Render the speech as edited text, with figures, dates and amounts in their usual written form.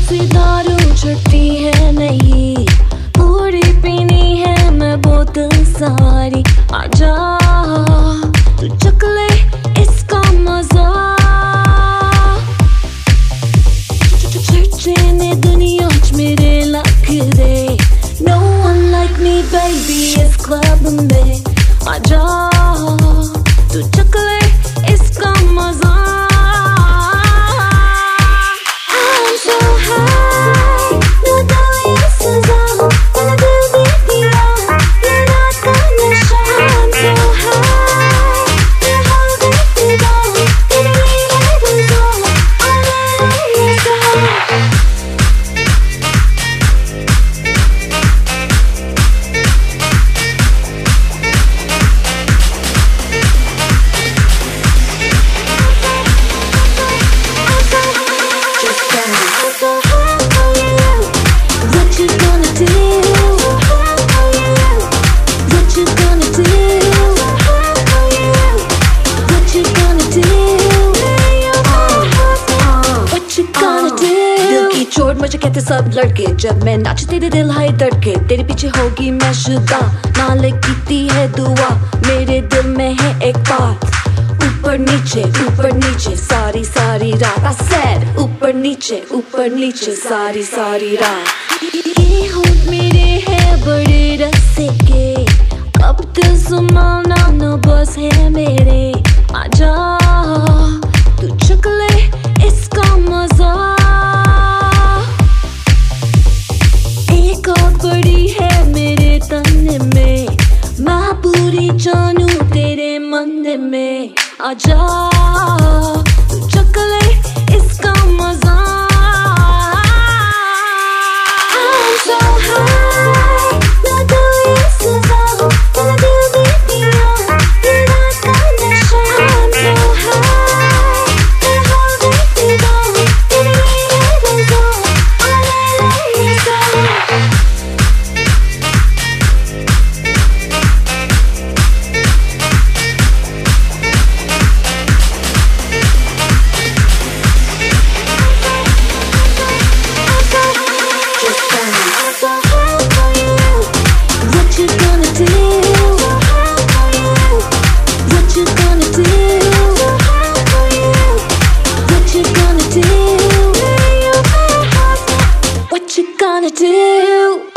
सी दारू छुट्टी है नहीं, पूरी पीनी है मैं बोतल सारी। आजा तू चख ले इसका मजा, चर्चे ने दुनिया च मेरे लख दे। No one like me baby इस क्लब में। आजा तू चख ले इसका मजा। चोट मुझे कहते सब लड़के, जब मैं नाच तेरे दिल हाय धड़के। तेरे पीछे होगी मैं शुदा, नाले कीती है दुआ। मेरे दिल में है एक बात, ऊपर नीचे सारी सारी रात। I said ऊपर नीचे सारी सारी रात। ये होठ मेरे है बड़े रसे के, अब दिल संभालना न बस है मेरे। आजा तू चख ले इसका मजा। बड़ी है मेरे तन में, मैं पूरी जानू तेरे मन में। आजा तू चख ले इसका मजा। I'm so high, मैं तो ये सजा, तेरा दिल भी पिया, तेरा का नशा। I'm so high, तेरा हाल भी पिया, तेरी है रज़ा, आने ये सारा। What you gonna do?